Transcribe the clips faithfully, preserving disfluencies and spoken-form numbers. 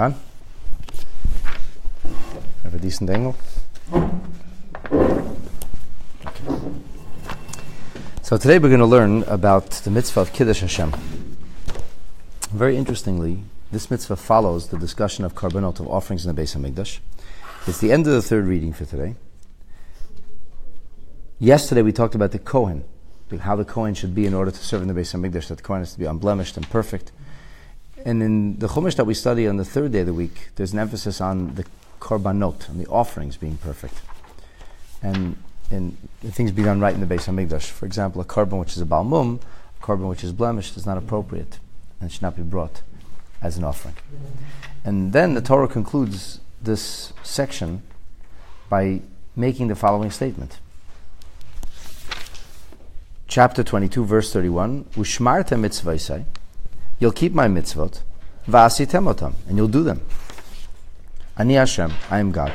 on? Have a decent angle? Okay. So today we're going to learn about the mitzvah of Kiddush Hashem. Very interestingly, this mitzvah follows the discussion of korbanot, of offerings in the Beis HaMikdash. It's the end of the third reading for today. Yesterday we talked about the Kohen, how the Kohen should be in order to serve in the Beis HaMikdash, that the Kohen has to be unblemished and perfect. And in the Chumash that we study on the third day of the week, there's an emphasis on the korbanot, on the offerings being perfect. And, and things be done right in the Beis HaMikdash. For example, a korban which is a balmum, a korban which is blemished, is not appropriate and should not be brought as an offering. And then the Torah concludes this section by making the following statement. Chapter twenty-two, verse thirty-one, Ushmartem mitzvaysai, you'll keep my mitzvot, va'asitem otam, and you'll do them. Ani Hashem, I am God.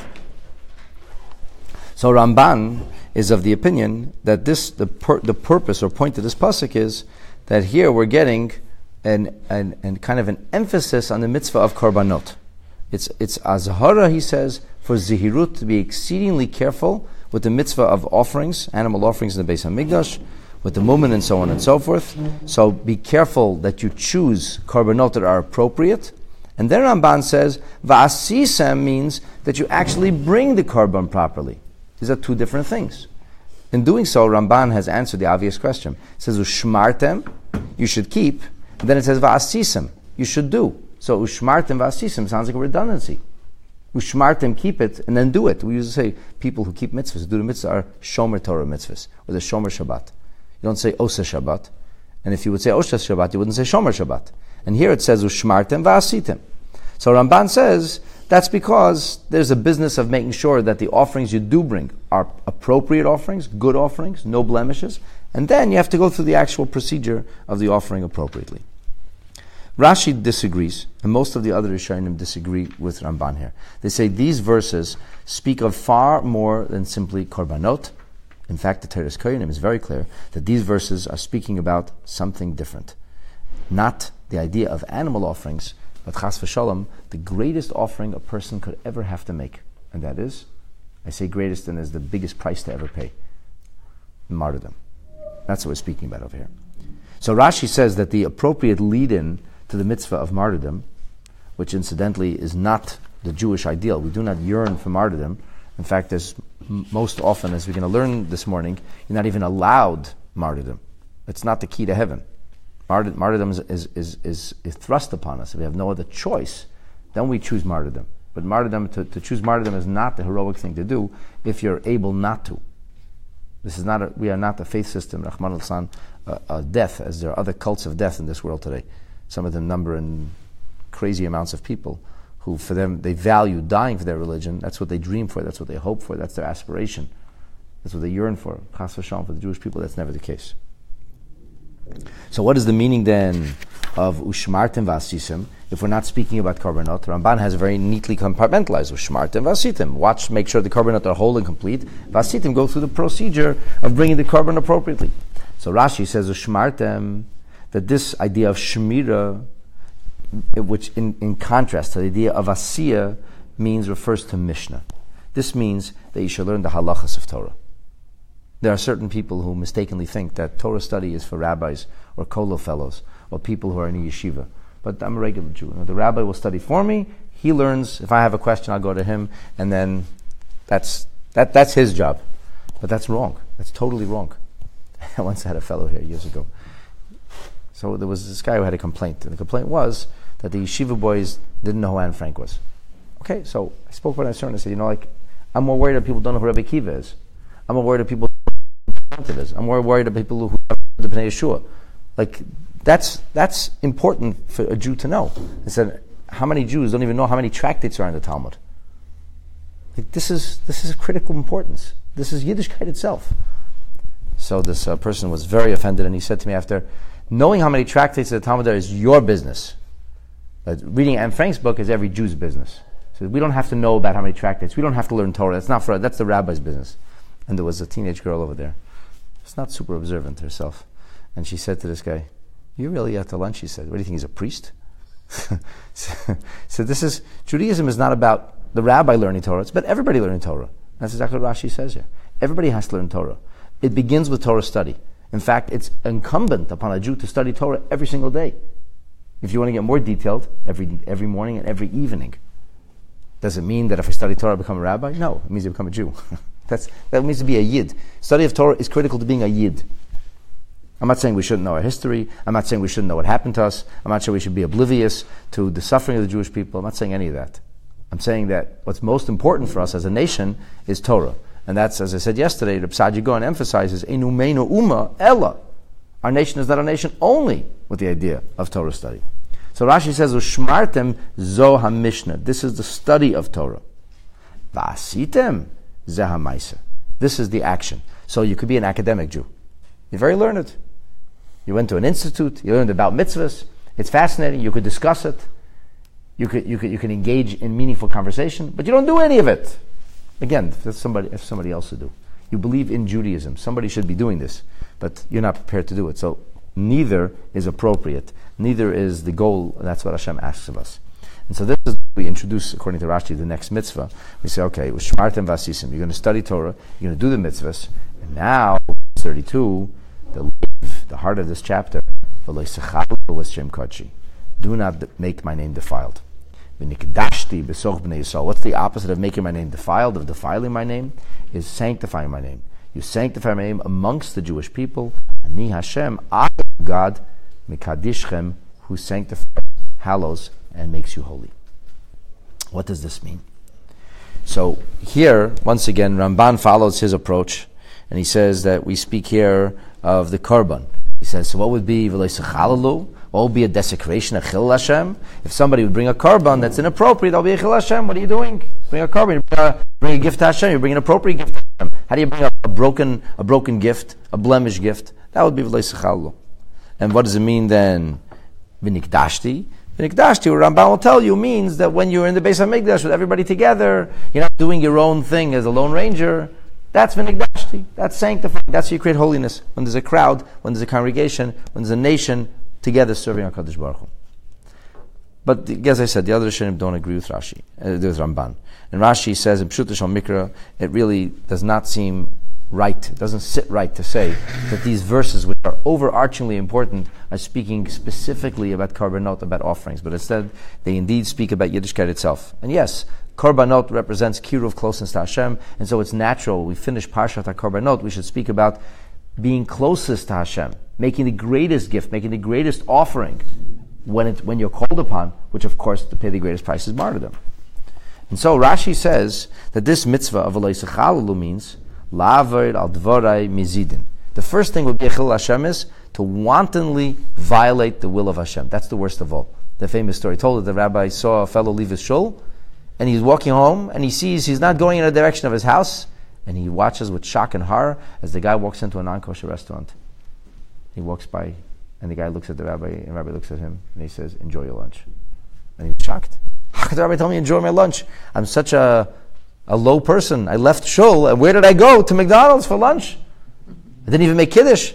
So Ramban is of the opinion that this the pur- the purpose or point of this pasuk is that here we're getting an, an, an kind of an emphasis on the mitzvah of korbanot. It's it's azhara, he says, for zihirut, to be exceedingly careful with the mitzvah of offerings, animal offerings in the Beis HaMikdash, with the mumen and so on and so forth. So be careful that you choose korbanot that are appropriate. And then Ramban says, va'asisem means that you actually bring the korban properly. These are two different things. In doing so, Ramban has answered the obvious question. It says, ushmartem, you should keep. And then it says, va'asisem, you should do. So ushmartem, va'asisem sounds like a redundancy. Ushmartem, keep it, and then do it. We used to say people who keep mitzvahs, who do the mitzvahs, are shomer Torah mitzvahs, or the shomer Shabbat. You don't say Osa Shabbat. And if you would say Osha Shabbat, you wouldn't say Shomer Shabbat. And here it says Ushmartem va'asitem. So Ramban says that's because there's a business of making sure that the offerings you do bring are appropriate offerings, good offerings, no blemishes. And then you have to go through the actual procedure of the offering appropriately. Rashi disagrees, and most of the other Rishonim disagree with Ramban here. They say these verses speak of far more than simply korbanot. In fact, the Teres Kohanim is very clear that these verses are speaking about something different. Not the idea of animal offerings, but chas v'shalom, the greatest offering a person could ever have to make. And that is, I say greatest and is the biggest price to ever pay, martyrdom. That's what we're speaking about over here. So Rashi says that the appropriate lead-in to the mitzvah of martyrdom, which incidentally is not the Jewish ideal, we do not yearn for martyrdom. In fact, there's m- most often, as we're going to learn this morning, you're not even allowed martyrdom. It's not the key to heaven. Martyr- martyrdom is, is, is, is, is thrust upon us. If we have no other choice, then we choose martyrdom. But martyrdom, to, to choose martyrdom is not the heroic thing to do if you're able not to. This is not a, we are not the faith system, Rahman al-San, uh, uh, death, as there are other cults of death in this world today. Some of them number in crazy amounts of people who, for them, they value dying for their religion. That's what they dream for. That's what they hope for. That's their aspiration. That's what they yearn for. Chas v'shalom, for the Jewish people, that's never the case. So what is the meaning then of ushmartem v'asitim if we're not speaking about korbanot? Ramban has very neatly compartmentalized ushmartem v'asitim. Watch, make sure the korbanot are whole and complete. V'asitim, go through the procedure of bringing the korban appropriately. So Rashi says ushmartem, that this idea of shmira, which in, in contrast to the idea of asiyah, means, refers to Mishnah. This means that you should learn the halachas of Torah. There are certain people who mistakenly think that Torah study is for rabbis or kollel fellows or people who are in a yeshiva. But I'm a regular Jew. You know, the rabbi will study for me. He learns. If I have a question, I'll go to him, and then that's that that's his job. But that's wrong. That's totally wrong. I once had a fellow here years ago. So there was this guy who had a complaint, and the complaint was that the yeshiva boys didn't know who Anne Frank was. Okay, so I spoke with Anne and I said, you know, like, I'm more worried that people don't know who Rebbe Kiva is. I'm more worried that people don't know who is. I'm more worried that people who have the Bnei Yeshua. Like, that's that's important for a Jew to know. I said, how many Jews don't even know how many tractates are in the Talmud? Like, this is this is of critical importance. This is Yiddishkeit itself. So this uh, person was very offended, and he said to me after, knowing how many tractates in the Talmud there is your business. Uh, reading Anne Frank's book is every Jew's business. So we don't have to know about how many tractates. We don't have to learn Torah. That's not for us. That's the rabbi's business. And there was a teenage girl over there. She's not super observant herself. And she said to this guy, you really at the lunch, she said, what do you think, he's a priest? so, so this is, Judaism is not about the rabbi learning Torah, it's about everybody learning Torah. That's exactly what Rashi says here. Everybody has to learn Torah. It begins with Torah study. In fact, it's incumbent upon a Jew to study Torah every single day. If you want to get more detailed, every every morning and every evening. Does it mean that if I study Torah, I become a rabbi? No, it means you become a Jew. That's, that means to be a Yid. Study of Torah is critical to being a Yid. I'm not saying we shouldn't know our history. I'm not saying we shouldn't know what happened to us. I'm not saying we should be oblivious to the suffering of the Jewish people. I'm not saying any of that. I'm saying that what's most important for us as a nation is Torah. And that's, as I said yesterday, Reb Saadia Gaon emphasizes, Einu meinu umma ella. Our nation is not a nation only with the idea of Torah study. So Rashi says, Ushmartem zo ha-mishnah. This is the study of Torah. Va'asitem ze ha-maisa. This is the action. So you could be an academic Jew. You're very learned. You went to an institute, you learned about mitzvahs. It's fascinating, you could discuss it. You could, you could, you could engage in meaningful conversation, but you don't do any of it. Again, if that's somebody, if somebody else to do. You believe in Judaism. Somebody should be doing this, but you're not prepared to do it. So neither is appropriate. Neither is the goal. That's what Hashem asks of us. And so this is, we introduce, according to Rashi, the next mitzvah. We say, okay, Ushmartem vasisim. You're going to study Torah. You're going to do the mitzvahs. And now, thirty-two, the leaf, the heart of this chapter, do not make my name defiled. What's the opposite of making my name defiled, of defiling my name? Is sanctifying my name. You sanctify my name amongst the Jewish people. Ani Hashem, I am God, Mikadishchem, who sanctifies, hallows, and makes you holy. What does this mean? So here, once again, Ramban follows his approach, and he says that we speak here of the korban. He says, so what would be v'lo yischalalu? What would be a desecration, a chilul Hashem? If somebody would bring a korban that's inappropriate, that'll be a chilul Hashem. What are you doing? Bring a korban, you bring a, bring a gift to Hashem, you bring an appropriate gift to Hashem. How do you bring a, a broken a broken gift, a blemished gift? That would be v'lo yischalalu. And what does it mean then? V'nikdashti. V'nikdashti, what Ramban will tell you, means that when you're in the Beis HaMikdash with everybody together, you're not doing your own thing as a lone ranger. That's v'nikdashti. That's sanctifying. That's how you create holiness. When there's a crowd, when there's a congregation, when there's a nation together serving HaKadosh Baruch Hu. But as I said, the other Rishonim don't agree with Rashi, uh, with Ramban. And Rashi says in Pshuta Shal Mikra, it really does not seem right, it doesn't sit right to say that these verses, which are overarchingly important, are speaking specifically about korbanot, about offerings, but instead they indeed speak about Yiddishkeit itself. And yes, korbanot represents kiruv, closeness to Hashem, and so it's natural. We finish Parshat HaKorbanot, we should speak about being closest to Hashem, making the greatest gift, making the greatest offering when it, when you're called upon, which of course to pay the greatest price is martyrdom. And so Rashi says that this mitzvah of v'lo yischalalu means la'avod al dvorai mizidin. The first thing would be a chilul Hashem is to wantonly violate the will of Hashem. That's the worst of all. The famous story told that the rabbi saw a fellow leave his shul, and he's walking home, and he sees he's not going in the direction of his house, and he watches with shock and horror as the guy walks into a non-kosher restaurant. He walks by, and the guy looks at the rabbi, and the rabbi looks at him, and he says, enjoy your lunch. And he's shocked. How could the rabbi tell me enjoy my lunch? I'm such a, a low person. I left shul, and where did I go? To McDonald's for lunch. I didn't even make kiddush.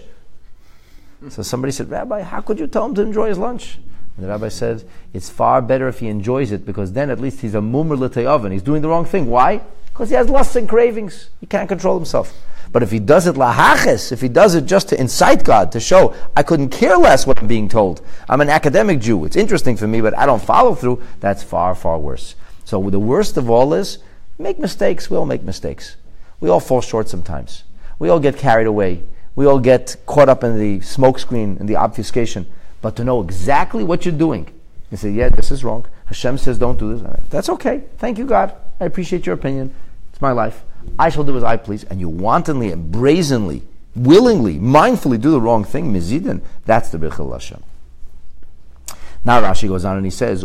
So somebody said, Rabbi, how could you tell him to enjoy his lunch? And the rabbi said, it's far better if he enjoys it, because then at least he's a mumar l'te'oven. He's doing the wrong thing. Why? Because he has lusts and cravings. He can't control himself. But if he does it lahaches, if he does it just to incite God, to show, I couldn't care less what I'm being told. I'm an academic Jew. It's interesting for me, but I don't follow through. That's far, far worse. So the worst of all is, make mistakes. We all make mistakes. We all fall short sometimes. We all get carried away. We all get caught up in the smokescreen and the obfuscation. But to know exactly what you're doing, you say, yeah, this is wrong. Hashem says don't do this. That's okay. Thank you, God. I appreciate your opinion. It's my life. I shall do as I please. And you wantonly and brazenly, willingly, mindfully do the wrong thing, mizidin, that's the Bechil Hashem. Now Rashi goes on and he says,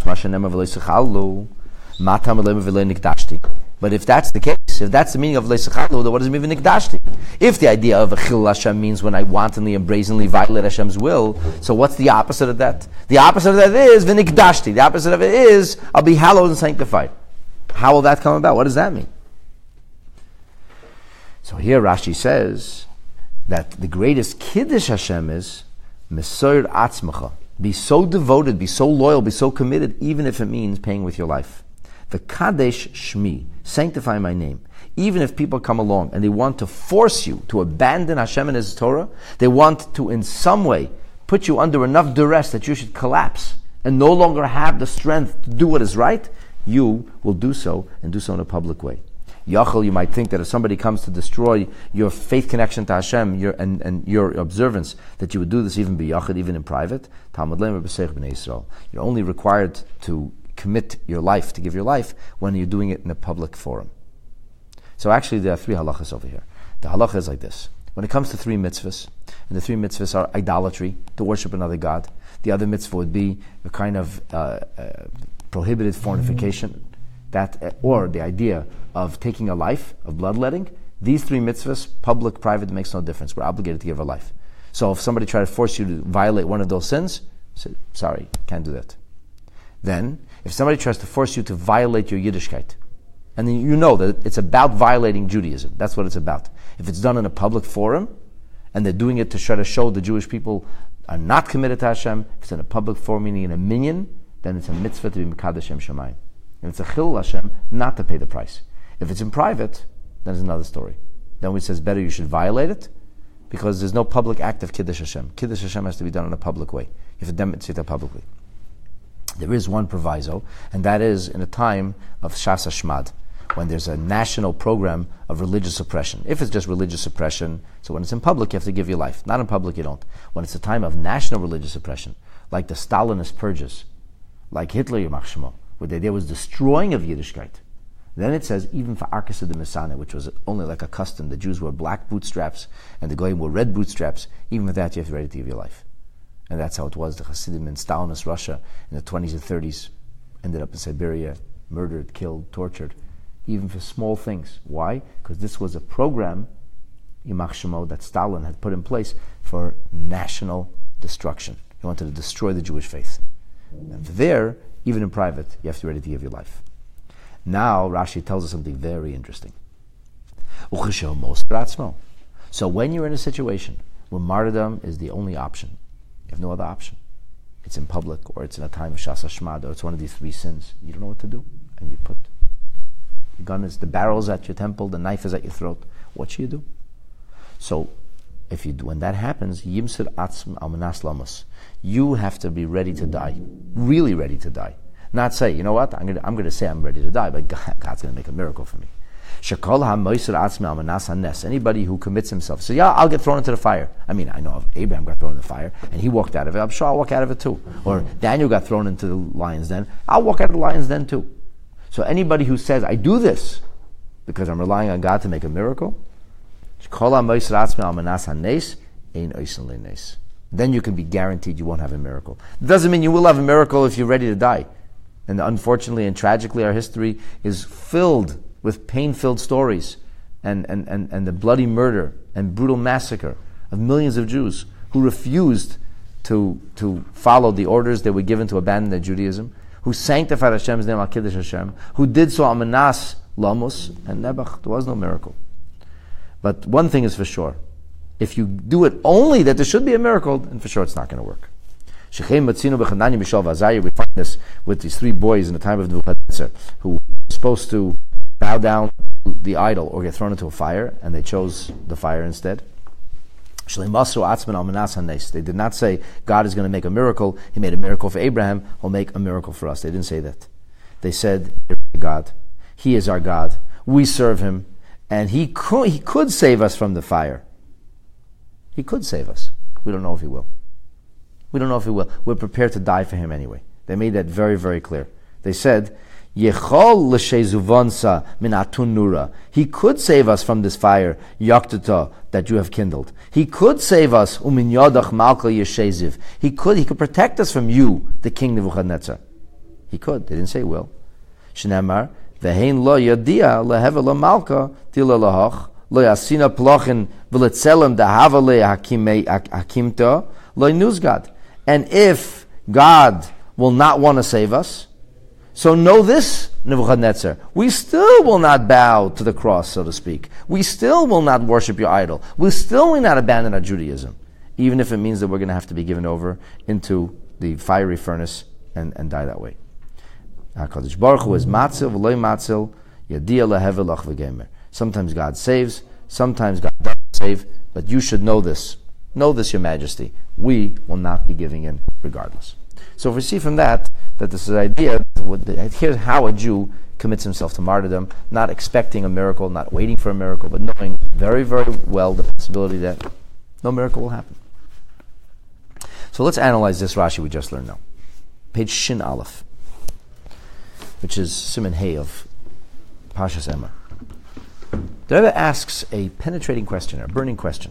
but if that's the case, if that's the meaning of Leisachadlu, then what does it mean Nikdashti? If the idea of Chil Hashem means when I wantonly and brazenly violate Hashem's will, so what's the opposite of that? The opposite of that is V'nikdashti. The opposite of it is I'll be hallowed and sanctified. How will that come about? What does that mean? So here Rashi says that the greatest Kiddush Hashem is Mesoir Atzmacha. Be so devoted, be so loyal, be so committed, even if it means paying with your life. The Kadesh Shmi, sanctify my name. Even if people come along and they want to force you to abandon Hashem and His Torah, they want to in some way put you under enough duress that you should collapse and no longer have the strength to do what is right, you will do so and do so in a public way. Yachal, you might think that if somebody comes to destroy your faith connection to Hashem your, and, and your observance, that you would do this even b'yachid, even in private. Talmud Leim b'seich b'nei Yisrael. You're only required to commit your life, to give your life, when you're doing it in a public forum. So actually there are three halachas over here. The halacha is like this. When it comes to three mitzvahs, and the three mitzvahs are idolatry, to worship another god. The other mitzvah would be a kind of uh, uh, prohibited fornication, that uh, or the idea of taking a life, of bloodletting. These three mitzvahs, public, private, makes no difference. We're obligated to give our life. So if somebody tries to force you to violate one of those sins, say, sorry, can't do that. Then, if somebody tries to force you to violate your Yiddishkeit, and then you know that it's about violating Judaism, that's what it's about. If it's done in a public forum, and they're doing it to try to show the Jewish people are not committed to Hashem, if it's in a public forum, meaning in a minyan, then it's a mitzvah to be Mekadesh Shem Shamayim. And it's a chilul Hashem not to pay the price. If it's in private, then it's another story. Then we says better you should violate it, because there's no public act of Kiddush Hashem. Kiddush Hashem has to be done in a public way. You have to demonstrate that publicly. There is one proviso, and that is in a time of Shas Hashmad, when there's a national program of religious oppression. If it's just religious oppression, so when it's in public, you have to give your life. Not in public, you don't. When it's a time of national religious oppression, like the Stalinist purges, like Hitler, Yamach Shemo, where the idea was destroying of Yiddishkeit, then it says, even for Arkasa de Mesane, which was only like a custom, the Jews wore black bootstraps, and the Goyim wore red bootstraps, even for that you have to be ready to give your life. And that's how it was. The Hasidim in Stalinist Russia in the twenties and thirties ended up in Siberia, murdered, killed, tortured, even for small things. Why? Because this was a program, Yamach Shemo, that Stalin had put in place for national destruction. He wanted to destroy the Jewish faith. And there, even in private, you have to be ready to give your life. Now, Rashi tells us something very interesting. So when you're in a situation where martyrdom is the only option, you have no other option. It's in public, or it's in a time of Shas Hashmad, or it's one of these three sins. You don't know what to do, and you put the gun is the barrel's at your temple, the knife is at your throat. What should you do? So, if you when that happens, yimsir atzm al manas lamas, you have to be ready to die, really ready to die. Not say, you know what, I'm going to I'm going to say I'm ready to die, but God, God's going to make a miracle for me. Anybody who commits himself, so yeah, I'll get thrown into the fire. I mean, I know of Abraham got thrown in the fire, and he walked out of it. I'm sure I'll walk out of it too. Or Daniel got thrown into the lion's den. I'll walk out of the lion's den too. So anybody who says, I do this because I'm relying on God to make a miracle, then you can be guaranteed you won't have a miracle. It doesn't mean you will have a miracle if you're ready to die. And unfortunately and tragically, our history is filled with pain-filled stories and, and, and, and the bloody murder and brutal massacre of millions of Jews who refused to, to follow the orders that were given to abandon their Judaism, who sanctified Hashem's name, Al-Kiddush Hashem, who did so Amanas Lamus, and Nebuch, there was no miracle. But one thing is for sure, if you do it only that there should be a miracle, then for sure it's not going to work. We find this with these three boys in the time of Nebuchadnezzar, who were supposed to bow down to the idol or get thrown into a fire, and they chose the fire instead. They did not say, God is going to make a miracle. He made a miracle for Abraham. He'll make a miracle for us. They didn't say that. They said, God. He is our God. We serve Him. And He could, he could save us from the fire. He could save us. We don't know if He will. We don't know if He will. We're prepared to die for Him anyway. They made that very, very clear. They said, Yechol l'shezuvonsa min atun nura. He could save us from this fire, yaktata, that you have kindled. He could save us, umin yadach malka yesheziv. He could, he could protect us from you, the king Nebuchadnezzar. He could. They didn't say will. Shneimar, vehein lo yadia leheva la malka tila lahach lo yasina plochin v'letzelem dahava le hakimta lo nuzgad. And if God will not want to save us, so know this, Nebuchadnezzar, we still will not bow to the cross, so to speak. We still will not worship your idol. We still will not abandon our Judaism, even if it means that we're going to have to be given over into the fiery furnace and, and die that way. HaKadosh Baruch Hu is matzil v'loy matzil yadia lehevel ach v'gemer. Sometimes God saves, sometimes God doesn't save, but you should know this. Know this, Your Majesty. We will not be giving in regardless. So if we see from that, that this is the idea, here's how a Jew commits himself to martyrdom, not expecting a miracle, not waiting for a miracle, but knowing very, very well the possibility that no miracle will happen. So let's analyze this Rashi we just learned now. Page Shin Aleph, which is Siman Hey of Pashas Emor. The Rebbe asks a penetrating question, a burning question.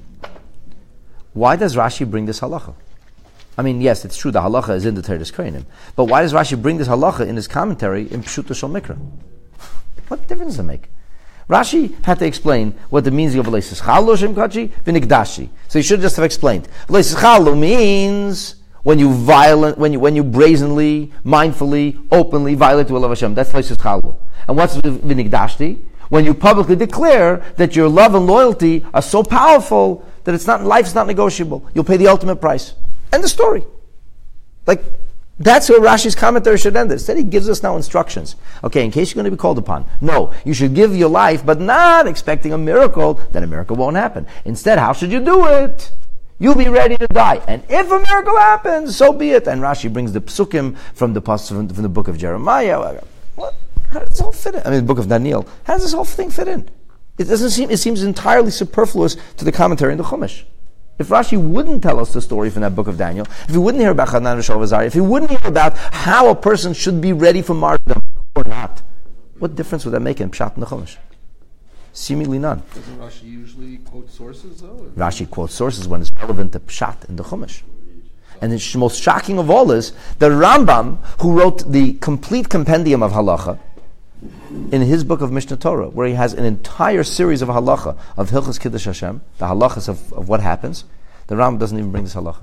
Why does Rashi bring this halacha? I mean, yes, it's true the halacha is in the Teres Kohanim, but why does Rashi bring this halacha in his commentary in Pshuto Shel Mikra? What difference does it make? Rashi had to explain what the meaning of V'leisis Chalo Shem Kachi V'Nikdashi. So he should just have explained. V'leisis Chalo means when you violent, when you when you brazenly, mindfully, openly violate the will of Hashem. That's V'leisis Chalo. And what's V'Nikdashti? When you publicly declare that your love and loyalty are so powerful that it's not life's not negotiable. You'll pay the ultimate price. End the story. Like, that's where Rashi's commentary should end. Instead, he gives us now instructions. Okay, in case you're going to be called upon, no, you should give your life, but not expecting a miracle, then a miracle won't happen. Instead, how should you do it? You'll be ready to die. And if a miracle happens, so be it. And Rashi brings the psukim from the, from the book of Jeremiah. What? How does this all fit in? I mean, the book of Daniel. How does this whole thing fit in? It doesn't seem, it seems entirely superfluous to the commentary in the Chumash. If Rashi wouldn't tell us the story from that book of Daniel, if he wouldn't hear about Hanan Rishon Azariah, if he wouldn't hear about how a person should be ready for martyrdom or not, what difference would that make in Pshat and the Chumash? Seemingly none. Doesn't Rashi usually quote sources though? Rashi quotes sources when it's relevant to Pshat in the Chumash. And the most shocking of all is the Rambam, who wrote the complete compendium of halacha, in his book of Mishnah Torah, where he has an entire series of halacha, of Hilchos Kiddush Hashem, the halachas of, of what happens, the Rambam doesn't even bring this halacha.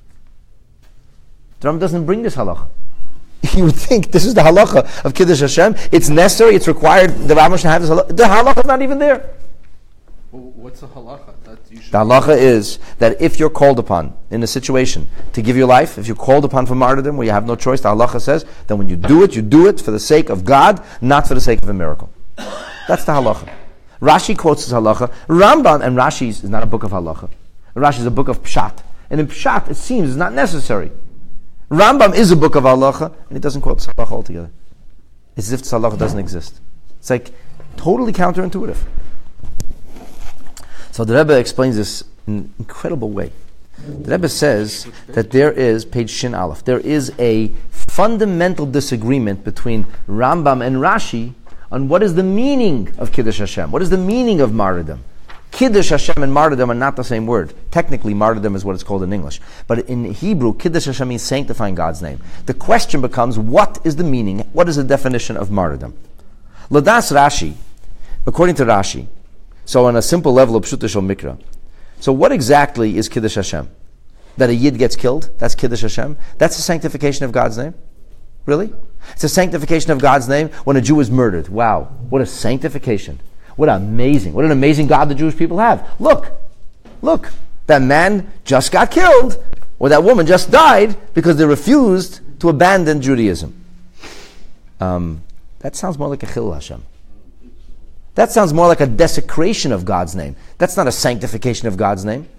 The Rambam doesn't bring this halacha. You would think this is the halacha of Kiddush Hashem, it's necessary, it's required, the Rambam should have this halacha. The halacha is not even there. Well, what's the halacha? That you should The halacha is that if you're called upon in a situation to give your life, if you're called upon for martyrdom where you have no choice, the halacha says that when you do it, you do it for the sake of God, not for the sake of a miracle. That's the halacha. Rashi quotes this halacha. Rambam, and Rashi is not a book of halacha. Rashi is a book of pshat. And in pshat, it seems it's not necessary. Rambam is a book of halacha, and he doesn't quote this halacha altogether. It's as if this halacha doesn't exist. It's like totally counterintuitive. So the Rebbe explains this in an incredible way. The Rebbe says that there is, page Shin Aleph, there is a fundamental disagreement between Rambam and Rashi on what is the meaning of Kiddush Hashem. What is the meaning of martyrdom? Kiddush Hashem and martyrdom are not the same word. Technically, martyrdom is what it's called in English. But in Hebrew, Kiddush Hashem means sanctifying God's name. The question becomes, what is the meaning? What is the definition of martyrdom? Ladas Rashi, according to Rashi, so on a simple level of Pshuto Shel Mikra. So what exactly is Kiddush Hashem? That a Yid gets killed? That's Kiddush Hashem? That's the sanctification of God's name? Really? It's a sanctification of God's name when a Jew is murdered. Wow, what a sanctification. What amazing, what an amazing God the Jewish people have. Look, look, that man just got killed, or that woman just died because they refused to abandon Judaism. Um, that sounds more like a Chilul Hashem. That sounds more like a desecration of God's name. That's not a sanctification of God's name.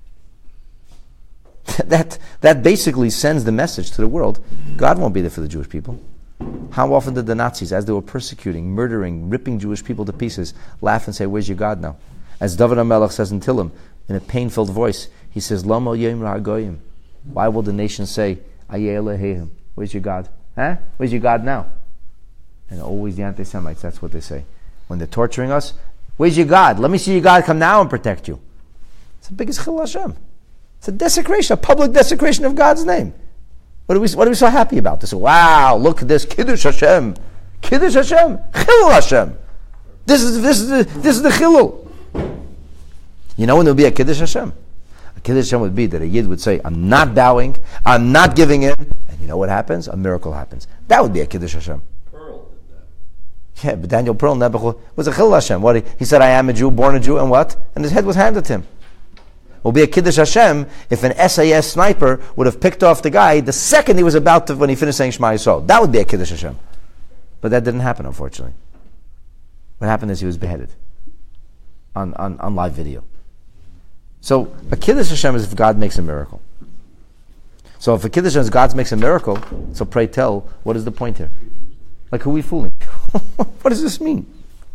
That, that basically sends the message to the world, God won't be there for the Jewish people. How often did the Nazis, as they were persecuting, murdering, ripping Jewish people to pieces, laugh and say, where's your God now? As David HaMelech says in Tillim, in a pain-filled voice, he says, Lama Yom Ra'agoyim. Why will the nation say, Ayeh Elohim? Where's your God? Huh? Where's your God now? And always the anti-Semites, that's what they say. When they're torturing us, where's your God? Let me see your God come now and protect you. It's the biggest Chilul Hashem. It's a desecration, a public desecration of God's name. What are we, what are we so happy about? This, wow, look at this, Kiddush Hashem. Kiddush Hashem, Chilul Hashem. This is, this is, the, this is the Chilul. You know when there will be a Kiddush Hashem? A Kiddush Hashem would be that a Yid would say, I'm not bowing, I'm not giving in, and you know what happens? A miracle happens. That would be a Kiddush Hashem. Yeah, but Daniel Pearl Nebuchadnezzar was a Chilul Hashem. What he, he said, I am a Jew, born a Jew, and what? And his head was handed to him. will be a Kiddush Hashem if an S A S sniper would have picked off the guy the second he was about to, when he finished saying Shema Yisrael. That would be a Kiddush Hashem. But that didn't happen, unfortunately. What happened is he was beheaded on, on, on live video. So a Kiddush Hashem is if God makes a miracle. So if a Kiddush Hashem is God makes a miracle, so pray tell, what is the point here? Like, who are we fooling? What does this mean?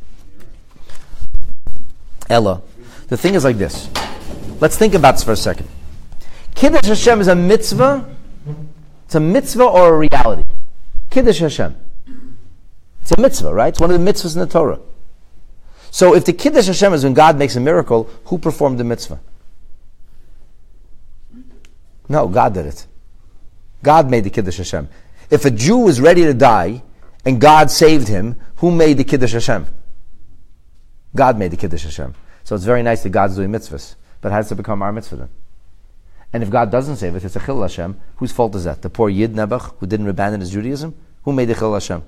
Ella, the thing is like this. Let's think about this for a second. Kiddush Hashem is a mitzvah. It's a mitzvah or a reality. Kiddush Hashem. It's a mitzvah, right? It's one of the mitzvahs in the Torah. So if the Kiddush Hashem is when God makes a miracle, who performed the mitzvah? No, God did it. God made the Kiddush Hashem. If a Jew was ready to die and God saved him, who made the Kiddush Hashem? God made the Kiddush Hashem. So it's very nice that God's doing mitzvahs. But how does it become our mitzvah then? And if God doesn't save it, it's a Chil Hashem. Whose fault is that? The poor Yid Nebuch who didn't abandon his Judaism? Who made the Chil Hashem?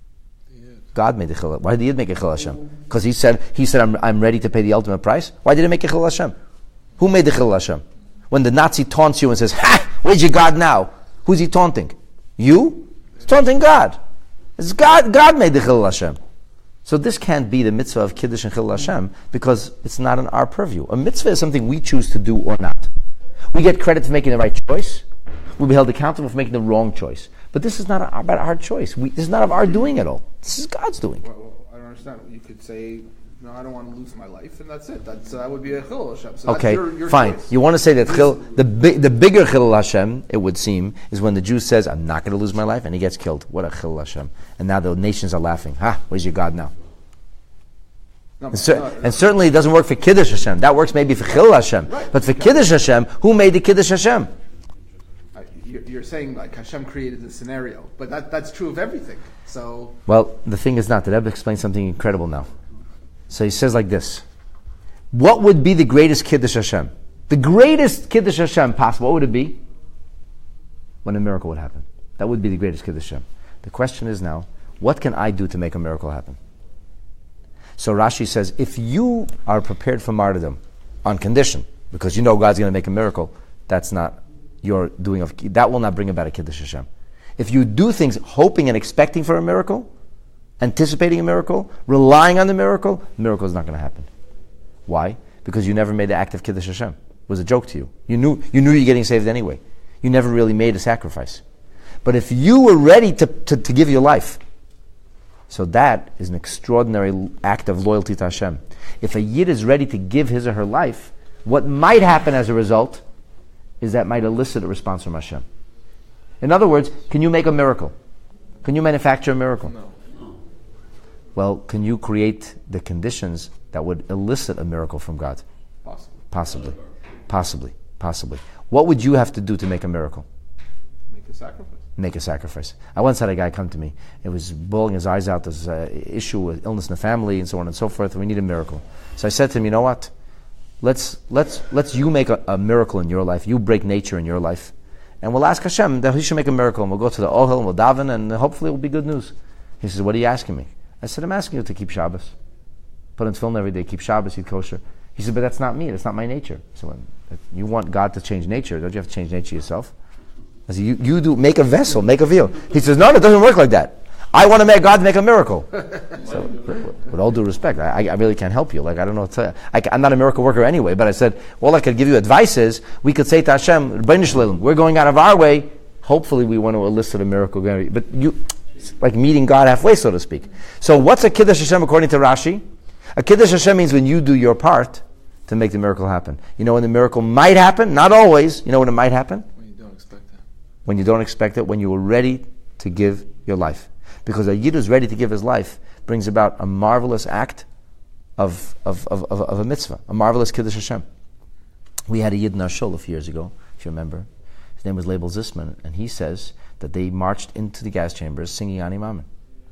God made the Chil. Why did the Yid make a Chil Hashem? Because he said, he said, I'm, I'm ready to pay the ultimate price. Why did he make a Chil Hashem? Who made the Chil Hashem? When the Nazi taunts you and says, ha! Where's your God now? Who's he taunting? You? He's taunting God. It's God. God made the Chil Hashem. So this can't be the mitzvah of Kiddush and Chil Hashem because it's not in our purview. A mitzvah is something we choose to do or not. We get credit for making the right choice. We'll be held accountable for making the wrong choice. But this is not about our choice. We, this is not of our doing at all. This is God's doing. Well, I don't understand. You could say, no, I don't want to lose my life, and that's it. That's, uh, that would be a Chil Hashem. So okay, that's your, your fine. choice. You want to say that Chil, the, big, the bigger Chil Hashem, it would seem, is when the Jew says, I'm not going to lose my life, and he gets killed. What a Chil Hashem. And now the nations are laughing. Ha, where's your God now? No, And, cer- no, and certainly it doesn't work for Kiddush Hashem. That works maybe for Chil Hashem. Right. But for Kiddush Hashem, who made the Kiddush Hashem? Uh, You're, you're saying like Hashem created the scenario, but that, that's true of everything. So Well, the thing is not. The Rebbe explains something incredible now. So he says like this. What would be the greatest Kiddush Hashem? The greatest Kiddush Hashem possible, what would it be? When a miracle would happen. That would be the greatest Kiddush Hashem. The question is now, what can I do to make a miracle happen? So Rashi says, if you are prepared for martyrdom on condition, because you know God's going to make a miracle, that's not your doing of, that will not bring about a Kiddush Hashem. If you do things hoping and expecting for a miracle, anticipating a miracle, relying on the miracle, the miracle is not going to happen. Why? Because you never made the act of Kiddush Hashem. It was a joke to you. You knew you knew you're getting saved anyway. You never really made a sacrifice. But if you were ready to, to, to give your life, so that is an extraordinary act of loyalty to Hashem. If a Yid is ready to give his or her life, what might happen as a result is that might elicit a response from Hashem. In other words, can you make a miracle? Can you manufacture a miracle? no. Well, can you create the conditions that would elicit a miracle from God? Possible. Possibly. Possibly. Possibly. What would you have to do to make a miracle? Make a sacrifice. Make a sacrifice. I once had a guy come to me. It was bawling his eyes out. There's an issue with illness in the family and so on and so forth. We need a miracle. So I said to him, you know what? Let's let's let's you make a, a miracle in your life. You break nature in your life. And we'll ask Hashem that He should make a miracle. And we'll go to the Ohel and we'll daven and hopefully it will be good news. He says, what are you asking me? I said, I'm asking you to keep Shabbos. Put in tefillin every day, keep Shabbos, eat kosher. He said, but that's not me. That's not my nature. So when if you want God to change nature, don't you have to change nature yourself? I said, you, you do, make a vessel, make a veil. He says, no, it doesn't work like that. I want to make God make a miracle. So, with all due respect, I, I really can't help you. Like, I don't know what to tell you. I, I'm not a miracle worker anyway, but I said, all I could give you advice is, we could say to Hashem, we're going out of our way, hopefully we want to elicit a miracle. But you, it's like meeting God halfway, so to speak. So what's a Kiddush Hashem according to Rashi? A Kiddush Hashem means when you do your part to make the miracle happen. You know when the miracle might happen? Not always. You know when it might happen? When you don't expect it. When you don't expect it, when you are ready to give your life. Because a Yid who's ready to give his life brings about a marvelous act of, of, of, of, of a mitzvah, a marvelous Kiddush Hashem. We had a Yid in our shul a few years ago, if you remember. His name was Label Zisman, and he says that they marched into the gas chambers singing Ani Mamin.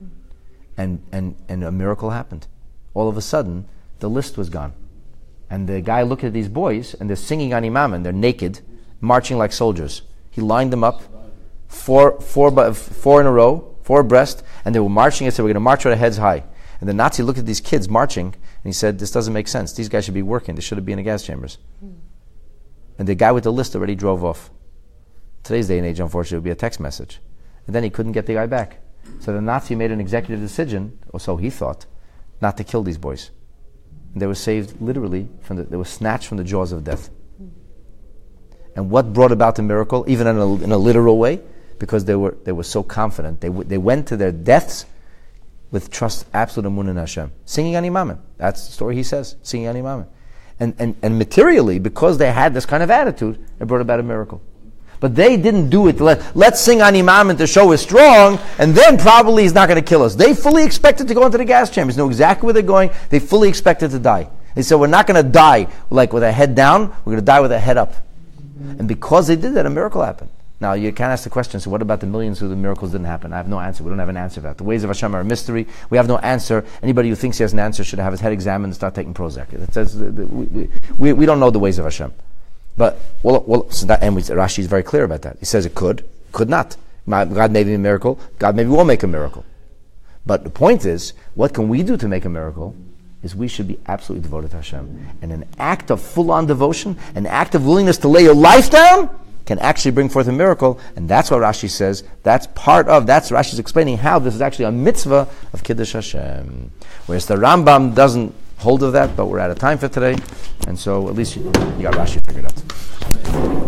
And, and, and a miracle happened. All of a sudden, the list was gone. And the guy looked at these boys, and they're singing Ani Mamin. They're naked, marching like soldiers. He lined them up, four, four, four in a row, four abreast, and they were marching and said, we're going to march with our heads high. And the Nazi looked at these kids marching, and he said, this doesn't make sense. These guys should be working. They shouldn't be in the gas chambers. and the guy with the list already drove off. Today's day and age, unfortunately, it would be a text message. And then he couldn't get the guy back. So the Nazi made an executive decision, or so he thought, not to kill these boys. And they were saved literally, from the, they were snatched from the jaws of death. And what brought about the miracle, even in a, in a literal way? Because they were they were so confident. They w- they went to their deaths with trust, absolute emunah in Hashem. Singing Ani Mamen. That's the story he says, singing Ani Mamen. And, and, and materially, because they had this kind of attitude, it brought about a miracle. But they didn't do it to let, let's sing Ani Mamen to show we're strong, and then probably he's not going to kill us. They fully expected to go into the gas chambers, know exactly where they're going. They fully expected to die. They said, we're not going to die like with our head down, we're going to die with our head up. And because they did that, a miracle happened. Now, you can't ask the question, so what about the millions who the miracles didn't happen? I have no answer. We don't have an answer for that. The ways of Hashem are a mystery. We have no answer. Anybody who thinks he has an answer should have his head examined and start taking Prozac. It says, we, we, we don't know the ways of Hashem. But, well, well so that, and we, Rashi is very clear about that. He says it could, could not. God made a miracle. God maybe will make a miracle. But the point is, what can we do to make a miracle? Is we should be absolutely devoted to Hashem. And an act of full-on devotion, an act of willingness to lay your life down, can actually bring forth a miracle. And that's what Rashi says. That's part of, that's Rashi's explaining how this is actually a mitzvah of Kiddush Hashem. Whereas the Rambam doesn't hold of that, but we're out of time for today. And so at least you, you got Rashi figured out.